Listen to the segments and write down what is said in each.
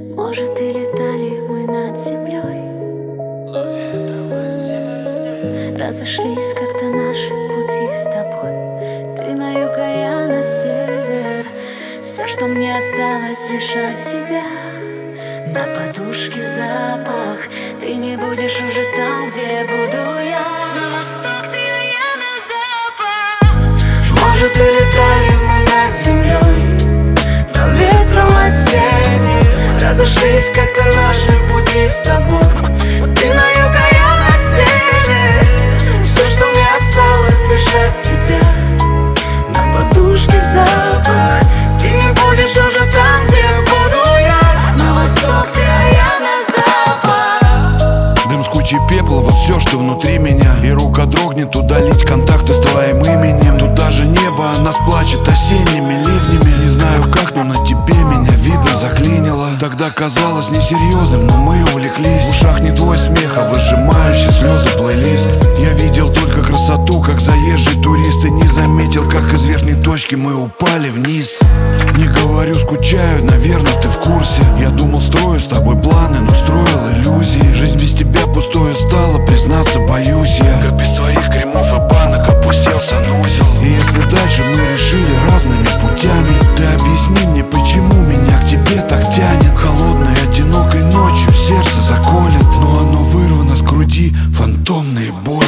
Может, и летали мы над землей, но ветром осенним разошлись как-то наши пути с тобой. Ты на юг, а я на север. Все, что мне осталось, лишь от тебя. На подушке запах. Ты не будешь уже там, где буду я. На восток ты, а я на запад. Может, и летали мы над землей, но ветром осенним разошлись как-то наши пути с тобой. Ты на юг, а я на север. Все, что мне осталось, лишь от тебя. На подушке запах. Ты не будешь уже там, где буду я. На восток ты, а я на запад. Дым с кучей пепла, вот все, что внутри меня. И рука дрогнет удалить контакты с твоим именем. Тут даже небо о нас плачет осенними ливнями. Не знаю как, но на тебе меня видно заклинило. Тогда казалось несерьезным, но мы увлеклись. В ушах не твой смех, а выжимающий слезы плейлист. Я видел только красоту, как заезжий турист. И не заметил, как из верхней точки мы упали вниз. Не говорю, скучаю, наверное, ты в курсе. Я думал, строю с тобой планы, но строил иллюзии. Жизнь без тебя пустою стала, признаться боюсь я. Как без твоих кремов и банок опустел санузел. И если дальше мы решили разными путями, ты объясни мне, почему меня к тебе так тянет. Холодной, одинокой ночью сердце заколет, но оно вырвано с груди фантомные боли.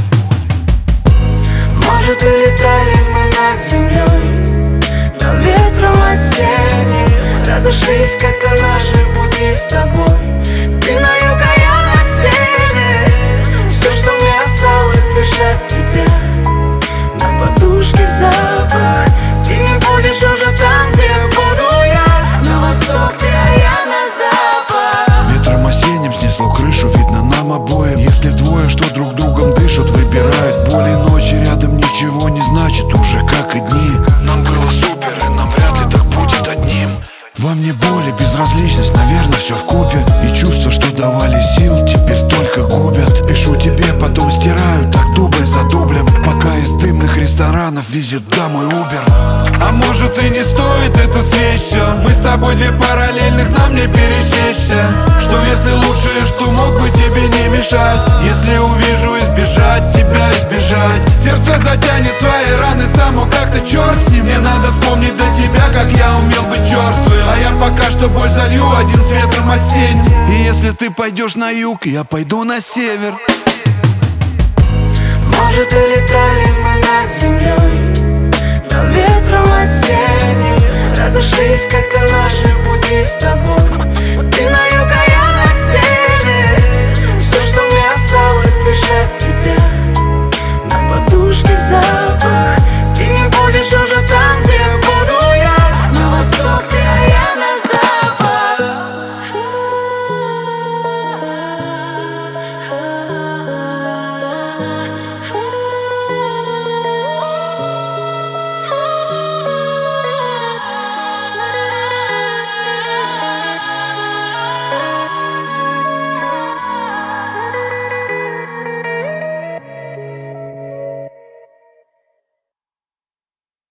Может, и летали мы над землей, но ветром осенним разошлись как-то наши пути с тобой. Ты на юг, а я на север. Все, что мне осталось, лишь от тебя. На подушке запах. Ты не будешь уже там, где буду я. На восток ты, а я на запад. Ветром осенним снесло крышу, видно нам обоим. Если двое, что друг другом дышат, выбирают боли. Ночи рядом ничего не значит уже, как и дни. Нам было супер, и нам вряд ли так будет одним. Во мне боль и безразличность, наверное, все вкупе. И чувства, что давали сил, теперь только губят. Пишу тебе, потом стираю, так дубль за дублем, пока из дымных ресторанов везет домой Убер. А может и не стоит эту свечу. Мы с тобой две параллельных, нам не пересечься. Что если лучшее, что мог бы тебе не мешать. Если увижу избежать, тебя избежать. Сердце затянет свои раны само, как-то черт с ним. Мне надо вспомнить до тебя, как я умел быть черствым. А я пока что боль залью один с ветром осенним. И если ты пойдешь на юг, я пойду на север. Может, и летали мы над землей, но ветром осенним разошлись как-то наши пути с тобой.